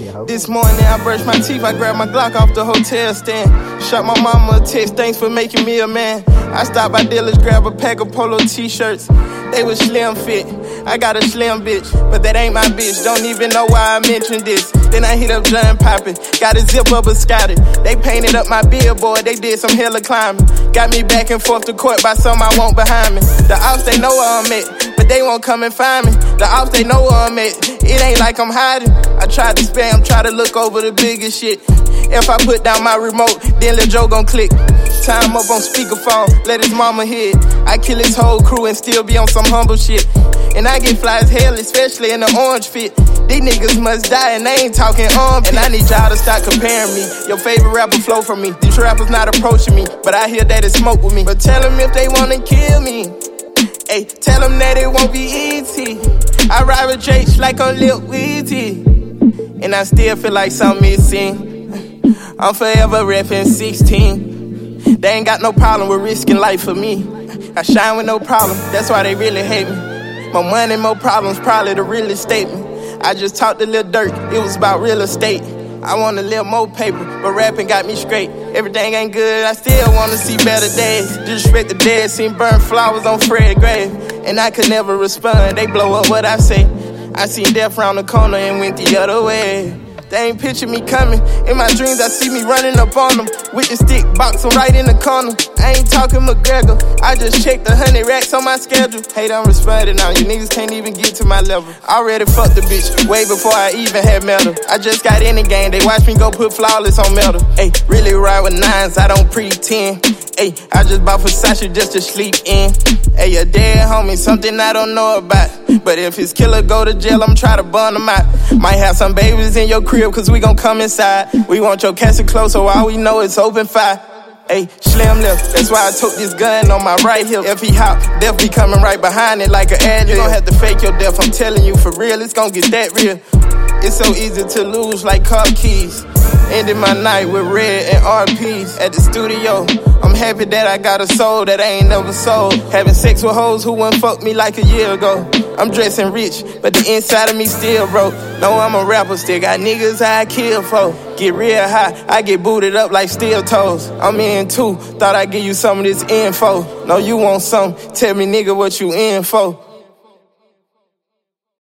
This morning I brushed my teeth, I grabbed my Glock off the hotel stand. Shot my mama a text, thanks for making me a man. I stopped by Dillard's, grab a pack of polo t-shirts. They was slim fit, I got a slim bitch, but that ain't my bitch, don't even know why I mentioned this. Then I hit up John Poppin', got a zip up a Scotty. They painted up my billboard, they did some hella climbing. Got me back and forth to court by some I want behind me. The ops, they know where I'm at, but they won't come and find me. The ops, they know where I'm at, it ain't like I'm hiding. I tried to spam, try to look over the biggest shit. If I put down my remote, then Lil Joe gon' click. Time up on speakerphone, let his mama hear it. I kill his whole crew and still be on some humble shit. And I get fly as hell, especially in the orange fit. These niggas must die and they ain't talking armpit. And I need y'all to stop comparing me. Your favorite rapper flow from me. These rappers not approaching me, but I hear that it smoke with me. But tell them if they wanna kill me, hey, tell them that it won't be easy. I ride with Jake like a Lil Weezy, and I still feel like something missing. I'm forever reppin' 16. They ain't got no problem with risking life for me. I shine with no problem, that's why they really hate me. More money, more problems, probably the realest statement. I just talked to Lil Durk, it was about real estate. I want a little more paper, but rapping got me straight. Everything ain't good, I still wanna see better days. Disrespect the dead, seen burnt flowers on Fred's grave. And I could never respond, they blow up what I say. I seen death round the corner and went the other way. They ain't picture me coming. In my dreams, I see me running up on them. With the stick, box them right in the corner. I ain't talking McGregor, I just checked 100 racks on my schedule. Hey, I'm responding now, you niggas can't even get to my level. I already fucked the bitch, way before I even had met her. I just got in the game, they watch me go put flawless on metal. Hey, really ride with nines, I don't pretend. Hey, I just bought Versace just to sleep in. Hey, a dead homie, something I don't know about. But if his killer go to jail, I'm try to burn him out. Might have some babies in your crib, cause we gon' come inside. We want your casket close, so all we know is open fire. Hey, slim left, that's why I took this gun on my right hip. If he hop, death be coming right behind it like an ad. You gon' have to fake your death, I'm telling you for real, it's gon' get that real. It's so easy to lose like car keys. Ending my night with red and RPs at the studio. I'm happy that I got a soul that I ain't never sold. Having sex with hoes who wouldn't fuck me like a year ago. I'm dressing rich, but the inside of me still broke. No, I'm a rapper, still got niggas I kill for. Get real high, I get booted up like steel toes. I'm in too, thought I'd give you some of this info. No, you want some, tell me nigga what you in for.